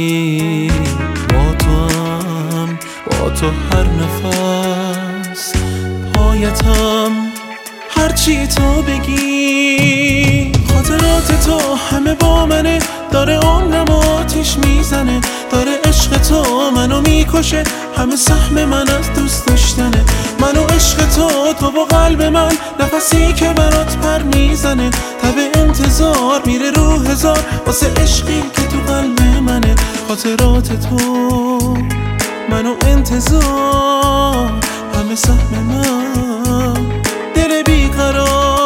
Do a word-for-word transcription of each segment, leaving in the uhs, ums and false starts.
زندگی با تو هم، با تو هر نفس پایتم، هرچی تو بگی. خاطرات تو همه با منه، داره عمرم آتیش میزنه، داره عشق تو منو میکشه، همه سهم من از دوست داشتنه. منو عشق تو، تو با قلب من، نفسی که برات پر میزنه، تب انتظار میره رو هزار واسه عشقی که تو قلب منه. خاطرات تو منو انتظار، همه سهم من، دل بیقرار.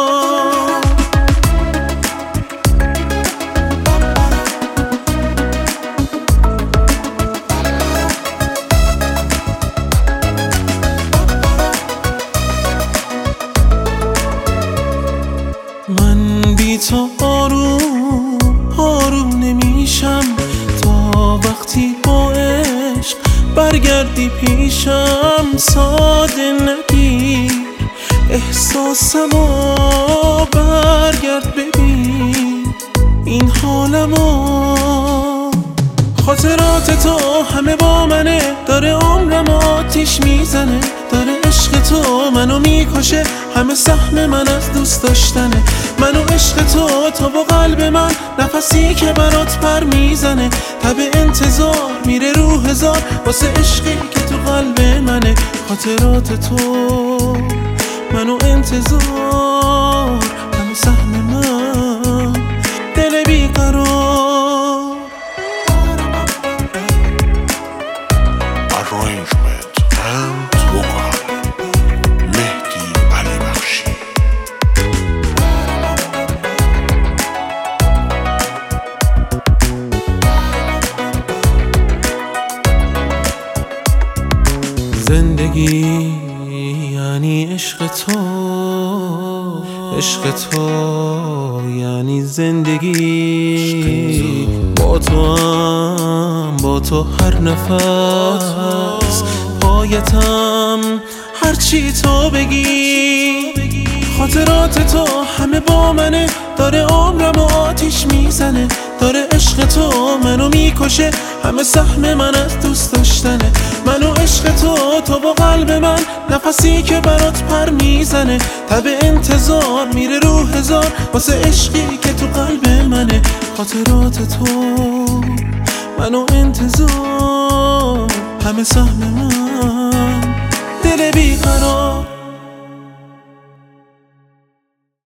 من بی تو آروم آروم نمیشم، تا وقتی با عشق برگردی پیشم. ساده نگیر احساسمو، برگرد ببین این حالمو. خاطرات تو همه با منه، داره عمرم آتیش میزنه، داره عشق تو منو میکشه، همه سهم من از دوست داشتنه. منو عشق تو، تو با قلب من، نفسی که برات پر میزنه، تب انتظار میره رو هزار واسه عشقی که تو قلب منه. خاطرات تو منو انتظار، همه سهم من، دل بیقرار. Arrangement and vocal مهدی علی بخشی. زندگی یعنی عشق تو، عشق تو یعنی زندگی. با تو هم، با تو هر نفس پایتم، هرچی تو بگی. خاطرات تو همه با منه، داره عمرم آتیش میزنه، داره عشق تو منو میکشه، همه سهم من از دوست داشتنه. منو عشق تو، تو با قلب من، نفسی که برات پر میزنه، تب انتظار میره رو هزار واسه عشقی که تو قلب منه. خاطرات تو منو انتظار، همه سهم من، دل بیقرار.